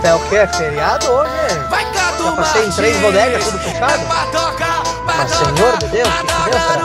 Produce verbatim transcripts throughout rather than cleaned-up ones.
É o que? É feriado hoje? Já passei em três bodegas, tudo fechado? Mas Senhor de Deus, que que deu, será?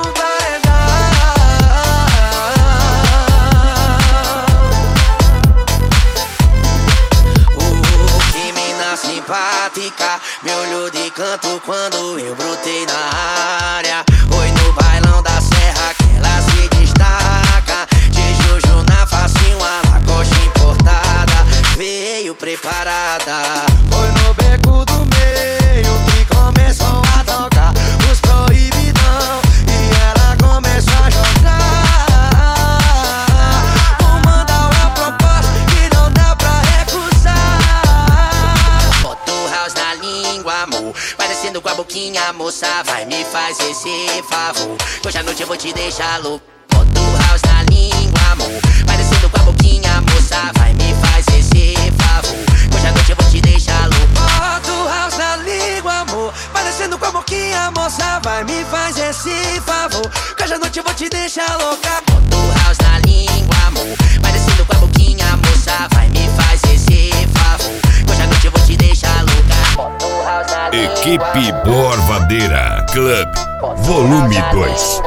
Uh, que mina simpática, me olhou de canto quando eu brotei na área. Foi no bailão da serra que ela se destaca. De Juju na facinho, a lacoste importada, veio preparada. Foi no beco do meio que começou a tocar os proibidão e ela começou a jogar. Vou mandar uma proposta que não dá pra recusar. Bota o house na língua, amor, parecendo com a boquinha, moça, vai me faz esse favor, hoje à noite eu vou te deixar louco. Bota o house na língua, amor, parecendo com a boquinha, moça, vai me faz esse favor, hoje à noite eu vou te deixar louco. Bota o house na língua, amor, parecendo com a boquinha, moça, vai me faz esse favor, hoje à noite eu vou te deixar louca. Bota o house na língua, amor, parecendo com a boquinha, moça, vai me faz esse favor, hoje à noite eu vou te deixar louca. Bota o house na língua, Equipe Borvadeira Club, volume dois.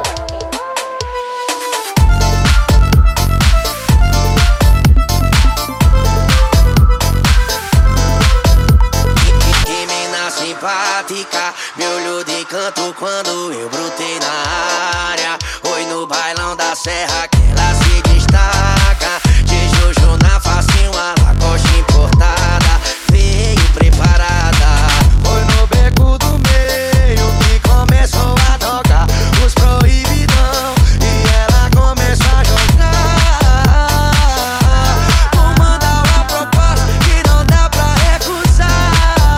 Simpática, me olhou de canto quando eu brotei na área. Foi no bailão da serra que ela se destaca. De Juju na facinho, a lacoste importada, veio preparada. Foi no beco do meio que começou a tocar os proibidão e ela começou a jogar. Vou mandar uma proposta que não dá pra recusar.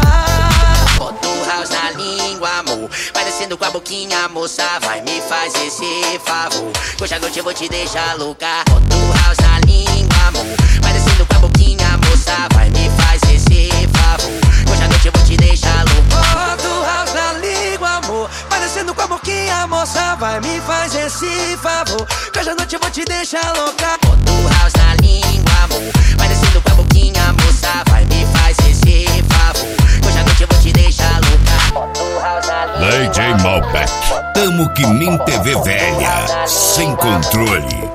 Na língua, amor, parecendo com a boquinha, moça, vai me faz esse favor, hoje à noite eu vou te deixar louca. Bota o house na língua, amor, parecendo com a boquinha, moça, vai me faz esse favor, hoje à noite eu vou te deixar louca. Bota o house na língua, amor, parecendo com a boquinha, moça, vai me faz esse favor, hoje à noite eu vou te deixar louca. Bota o house na língua, amor, parecendo com a boquinha, moça, vai me faz esse favor, hoje à noite eu vou te deixar louca. D J Malbec, tamo que nem T V velha, sem controle.